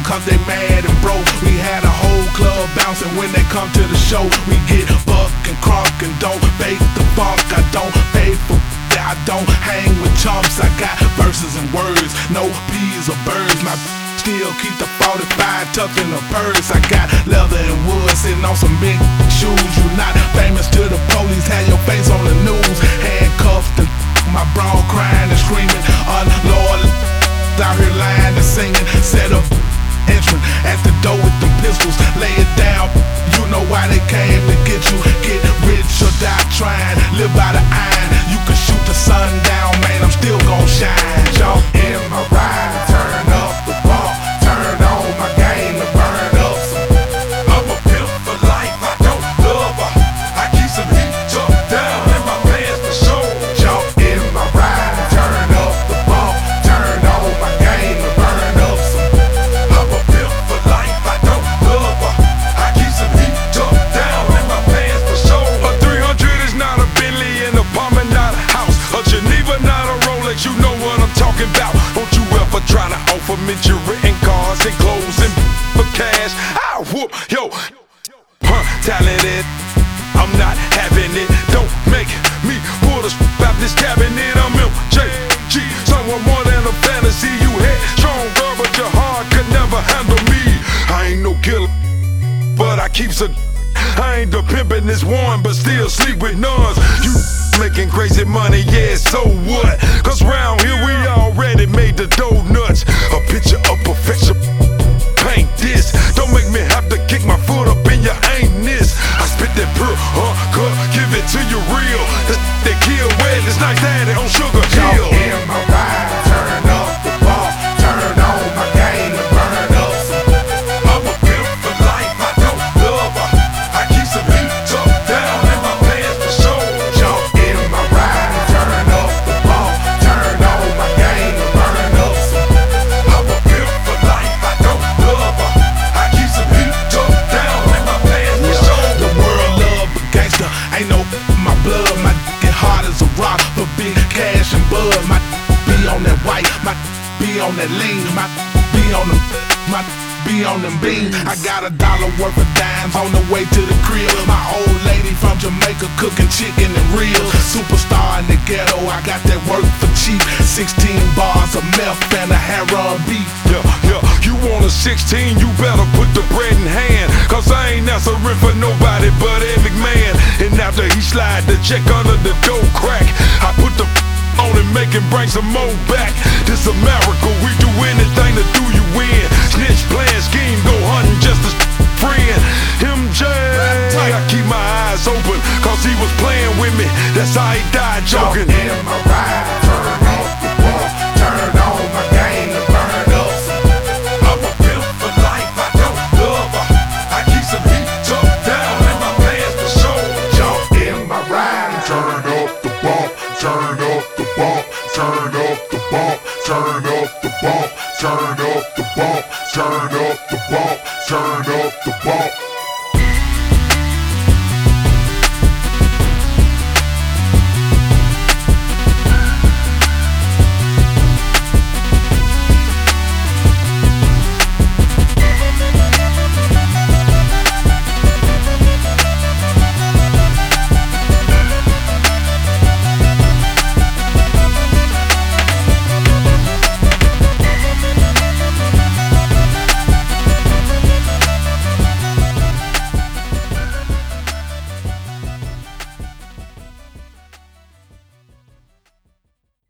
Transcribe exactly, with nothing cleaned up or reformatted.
cause they mad and broke. We had a whole club bouncing when they come to the show. We get buck and crunk and don't fake the funk. I don't pay for I don't hang with chumps. I got verses and words, no peas or birds. My still keep the forty-five tucked in the purse. I got leather and wood sitting on some big shoes. You not famous to the police, had your face on the news. Handcuffed and my bro crying and screaming. Unlawed out here lying and singing. Set up entrance at the door with them pistols. Lay it down. You know why they came to get you. Get rich or die trying. Live by the iron. You can shoot the sun down, man. I'm still gon' shine. Jump in my ride, turn up the ball, turn on my game and burn up some. I'm a pimp for life. I don't love her. I keep some heat tucked down in my pants for sure. Jump in my ride, turn up the ball, turn on my game and burn up some. I'm a pimp for life. I don't love her. I keep some heat tucked down in my pants for sure. A three hundred is not a Bentley, an apartment, not a house. A Geneva, not a Rolex. You know what I'm talking about. Don't you ever try to offer me your written cars and clothes and for cash. I whoop, yo, huh, talented. I'm not having it. Don't make me pull the out this cabinet. I'm M J G, someone more than a fantasy. You head strong, girl, but your heart could never handle me. I ain't no killer, but I keeps a. I ain't the pimpin' this one, but still sleep with nuns. You making crazy money, yeah, so what? Cause round here we already made the donuts. A picture of perfection, paint this. Don't make me have to kick my foot up in your anus. I spit that pure, huh, cut, give it to you real. This they kill well, it's nice daddy on Sugar Hill. Jump in my ride, turn up the ball, turn on my game and burn up some. I'm a pimp for life, I don't love her. I keep some heat tucked down in my pants for sure. Jump in my ride, turn up the ball, turn on my game and burn up some. I'm a pimp for life, I don't love her. I keep some heat tucked down in my pants for sure. The world love a gangster, ain't no my blood. My get hard as a rock for big cash and bud. My be on that white, my be on that lean, my be on them, my be on them beans. I got a dollar worth of dimes on the way to the crib. My old lady from Jamaica cooking chicken and real. Superstar in the ghetto, I got that work for cheap. Sixteen bars of meth and a heroin beef. Yeah, yeah, you want a sixteen, you better put the bread in hand. Cause I ain't answering for nobody but Ed McMahon. And after he slide the check under the door crack, I put the on and make him bring some more back. This America, we do anything to do you in. Snitch, plan, scheme, go hunting just a friend. M J, I keep my eyes open, cause he was playing with me. That's how he died joking. Jump in my ride, turn off the ball, turn on my game and burn up some. I'm a pimp for life, I don't love her. I keep some heat tucked down in my pants for sure. Jump in my ride, turn up the ball, turn up the ball, turn up the ball, turn up the